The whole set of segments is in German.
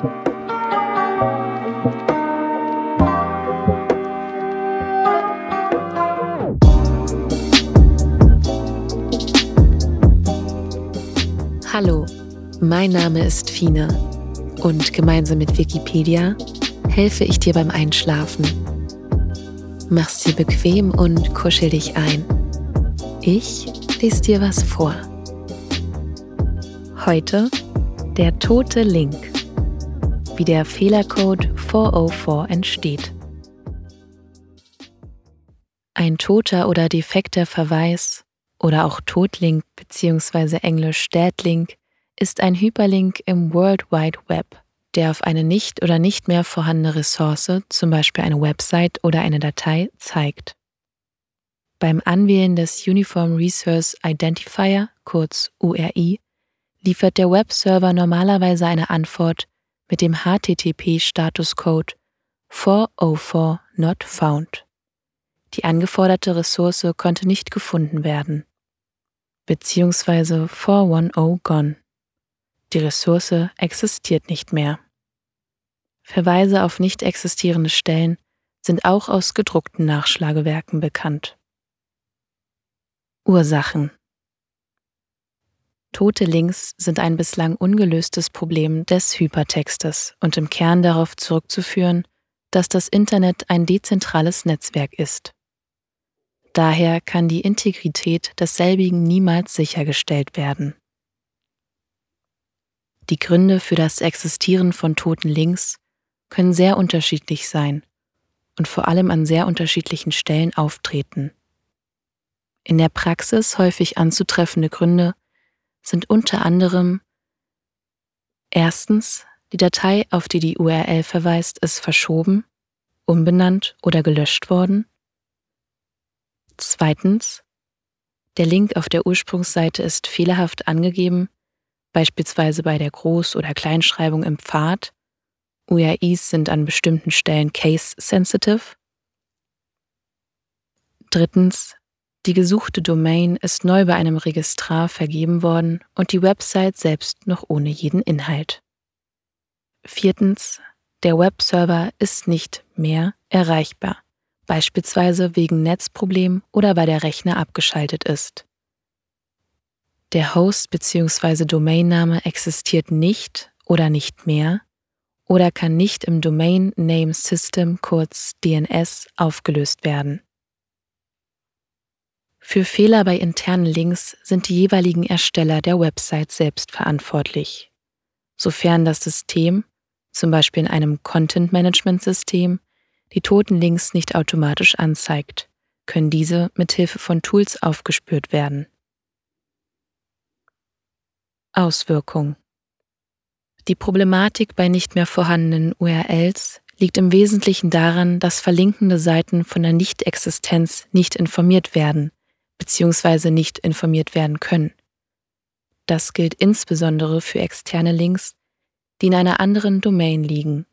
Hallo, mein Name ist Fine und gemeinsam mit Wikipedia helfe ich dir beim Einschlafen. Mach's dir bequem und kuschel dich ein. Ich lese dir was vor. Heute der tote Link, wie der Fehlercode 404 entsteht. Ein toter oder defekter Verweis oder auch Totlink bzw. englisch Deadlink ist ein Hyperlink im World Wide Web, der auf eine nicht oder nicht mehr vorhandene Ressource, zum Beispiel eine Website oder eine Datei, zeigt. Beim Anwählen des Uniform Resource Identifier, kurz URI, liefert der Webserver normalerweise eine Antwort mit dem HTTP-Statuscode 404 not found. Die angeforderte Ressource konnte nicht gefunden werden, beziehungsweise 410 gone. Die Ressource existiert nicht mehr. Verweise auf nicht existierende Stellen sind auch aus gedruckten Nachschlagewerken bekannt. Ursachen. Tote Links sind ein bislang ungelöstes Problem des Hypertextes und im Kern darauf zurückzuführen, dass das Internet ein dezentrales Netzwerk ist. Daher kann die Integrität desselbigen niemals sichergestellt werden. Die Gründe für das Existieren von toten Links können sehr unterschiedlich sein und vor allem an sehr unterschiedlichen Stellen auftreten. In der Praxis häufig anzutreffende Gründe sind unter anderem: erstens, die Datei, auf die die URL verweist, ist verschoben, umbenannt oder gelöscht worden. Zweitens, der Link auf der Ursprungsseite ist fehlerhaft angegeben, beispielsweise bei der Groß- oder Kleinschreibung im Pfad. URIs sind an bestimmten Stellen case-sensitive. Drittens, die gesuchte Domain ist neu bei einem Registrar vergeben worden und die Website selbst noch ohne jeden Inhalt. Viertens, der Webserver ist nicht mehr erreichbar, beispielsweise wegen Netzproblemen oder weil der Rechner abgeschaltet ist. Der Host bzw. Domainname existiert nicht oder nicht mehr oder kann nicht im Domain Name System, kurz DNS, aufgelöst werden. Für Fehler bei internen Links sind die jeweiligen Ersteller der Website selbst verantwortlich. Sofern das System, zum Beispiel in einem Content-Management-System, die toten Links nicht automatisch anzeigt, können diese mit Hilfe von Tools aufgespürt werden. Auswirkung. Die Problematik bei nicht mehr vorhandenen URLs liegt im Wesentlichen daran, dass verlinkende Seiten von der Nichtexistenz nicht informiert werden bzw. nicht informiert werden können. Das gilt insbesondere für externe Links, die in einer anderen Domain liegen.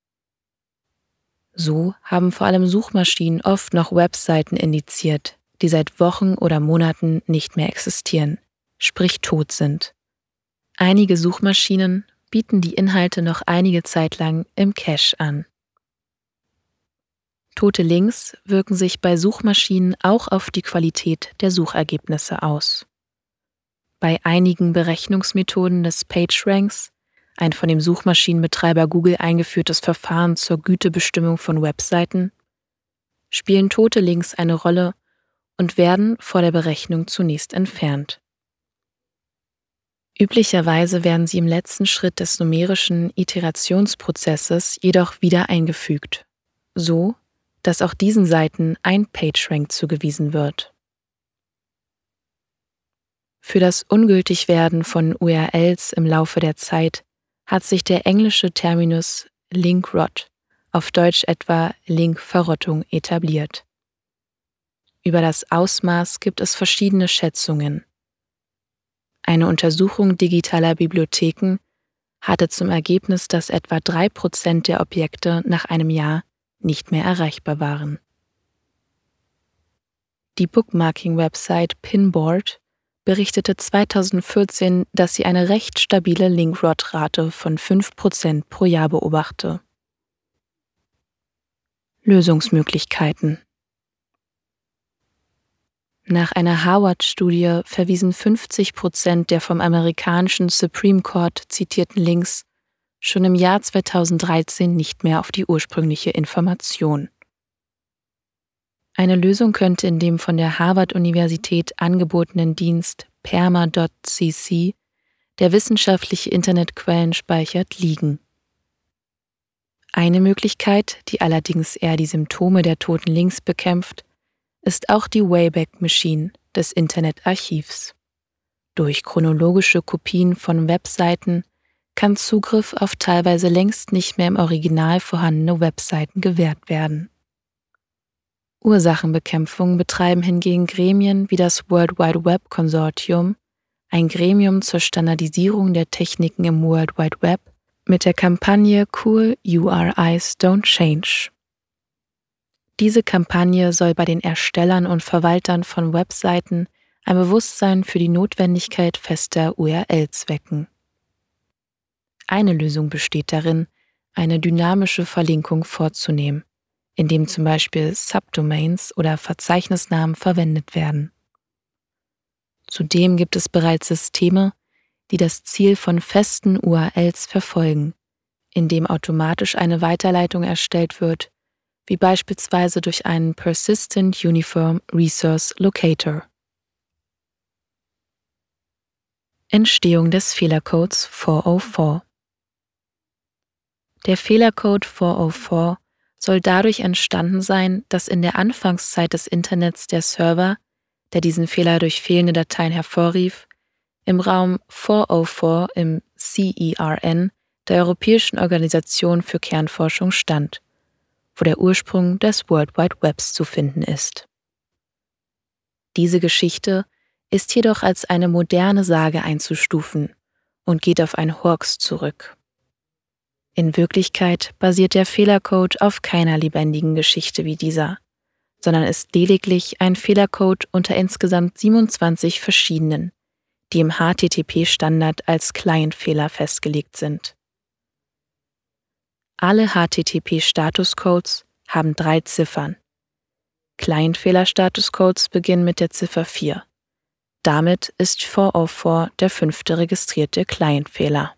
So haben vor allem Suchmaschinen oft noch Webseiten indiziert, die seit Wochen oder Monaten nicht mehr existieren, sprich tot sind. Einige Suchmaschinen bieten die Inhalte noch einige Zeit lang im Cache an. Tote Links wirken sich bei Suchmaschinen auch auf die Qualität der Suchergebnisse aus. Bei einigen Berechnungsmethoden des PageRanks, ein von dem Suchmaschinenbetreiber Google eingeführtes Verfahren zur Gütebestimmung von Webseiten, spielen tote Links eine Rolle und werden vor der Berechnung zunächst entfernt. Üblicherweise werden sie im letzten Schritt des numerischen Iterationsprozesses jedoch wieder eingefügt, so dass auch diesen Seiten ein PageRank zugewiesen wird. Für das Ungültigwerden von URLs im Laufe der Zeit hat sich der englische Terminus Link Rot, auf Deutsch etwa Linkverrottung, etabliert. Über das Ausmaß gibt es verschiedene Schätzungen. Eine Untersuchung digitaler Bibliotheken hatte zum Ergebnis, dass etwa 3% der Objekte nach einem Jahr nicht mehr erreichbar waren. Die Bookmarking-Website Pinboard berichtete 2014, dass sie eine recht stabile Link-Rot-Rate von 5% pro Jahr beobachte. Lösungsmöglichkeiten. Nach einer Harvard-Studie verwiesen 50% der vom amerikanischen Supreme Court zitierten Links schon im Jahr 2013 nicht mehr auf die ursprüngliche Information. Eine Lösung könnte in dem von der Harvard-Universität angebotenen Dienst perma.cc, der wissenschaftliche Internetquellen speichert, liegen. Eine Möglichkeit, die allerdings eher die Symptome der toten Links bekämpft, ist auch die Wayback Machine des Internetarchivs. Durch chronologische Kopien von Webseiten kann Zugriff auf teilweise längst nicht mehr im Original vorhandene Webseiten gewährt werden. Ursachenbekämpfung betreiben hingegen Gremien wie das World Wide Web Consortium, ein Gremium zur Standardisierung der Techniken im World Wide Web, mit der Kampagne Cool URIs Don't Change. Diese Kampagne soll bei den Erstellern und Verwaltern von Webseiten ein Bewusstsein für die Notwendigkeit fester URLs wecken. Eine Lösung besteht darin, eine dynamische Verlinkung vorzunehmen, indem zum Beispiel Subdomains oder Verzeichnisnamen verwendet werden. Zudem gibt es bereits Systeme, die das Ziel von festen URLs verfolgen, indem automatisch eine Weiterleitung erstellt wird, wie beispielsweise durch einen Persistent Uniform Resource Locator. Entstehung des Fehlercodes 404. Der Fehlercode 404 soll dadurch entstanden sein, dass in der Anfangszeit des Internets der Server, der diesen Fehler durch fehlende Dateien hervorrief, im Raum 404 im CERN der Europäischen Organisation für Kernforschung stand, wo der Ursprung des World Wide Webs zu finden ist. Diese Geschichte ist jedoch als eine moderne Sage einzustufen und geht auf ein Hoax zurück. In Wirklichkeit basiert der Fehlercode auf keiner lebendigen Geschichte wie dieser, sondern ist lediglich ein Fehlercode unter insgesamt 27 verschiedenen, die im HTTP-Standard als Client-Fehler festgelegt sind. Alle HTTP-Statuscodes haben 3 Ziffern. Client-Fehler-Statuscodes beginnen mit der Ziffer 4. Damit ist 404 der 5. registrierte Client-Fehler.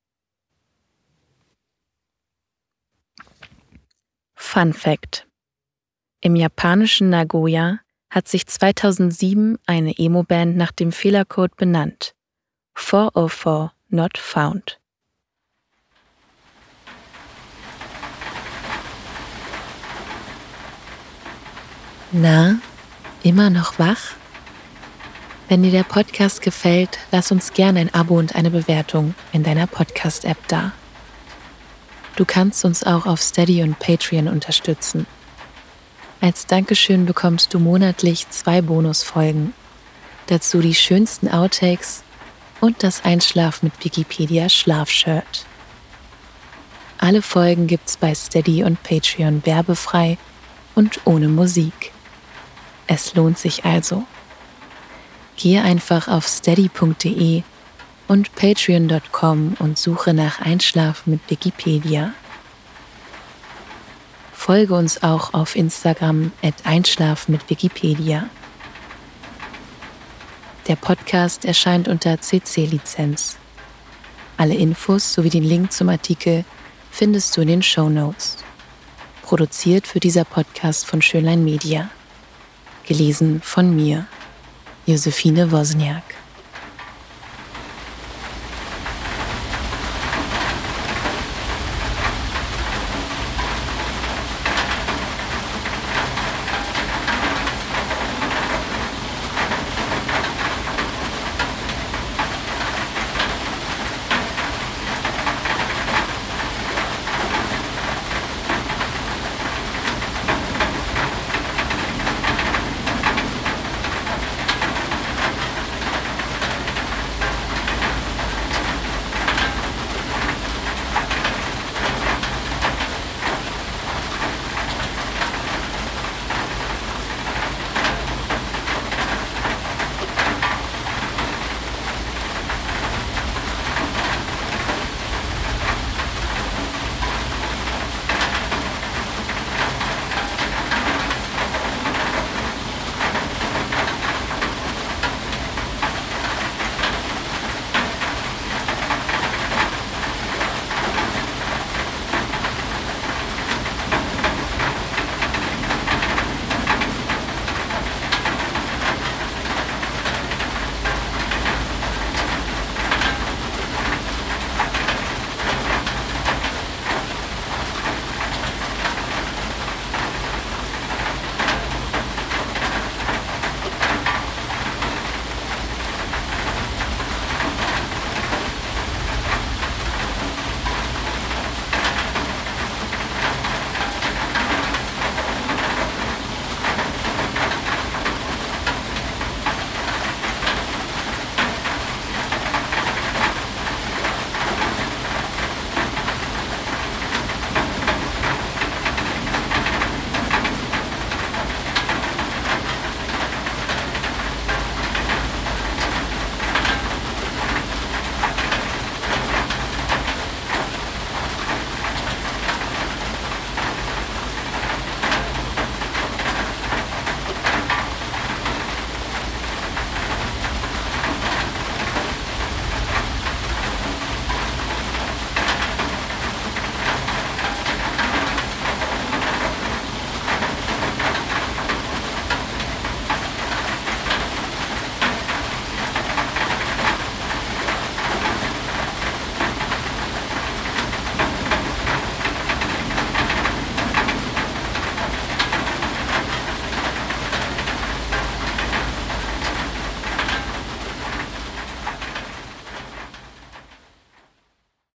Fun Fact: Im japanischen Nagoya hat sich 2007 eine Emo-Band nach dem Fehlercode benannt. 404 Not Found. Na, immer noch wach? Wenn dir der Podcast gefällt, lass uns gerne ein Abo und eine Bewertung in deiner Podcast-App da. Du kannst uns auch auf Steady und Patreon unterstützen. Als Dankeschön bekommst du monatlich 2 Bonusfolgen, dazu die schönsten Outtakes und das Einschlaf mit Wikipedia Schlafshirt. Alle Folgen gibt's bei Steady und Patreon werbefrei und ohne Musik. Es lohnt sich also. Gehe einfach auf steady.de und patreon.com und suche nach Einschlafen mit Wikipedia. Folge uns auch auf Instagram @Einschlafen mit Wikipedia. Der Podcast erscheint unter CC-Lizenz. Alle Infos sowie den Link zum Artikel findest du in den Shownotes. Produziert wird dieser Podcast von Schönlein Media. Gelesen von mir, Josephine Wozniak.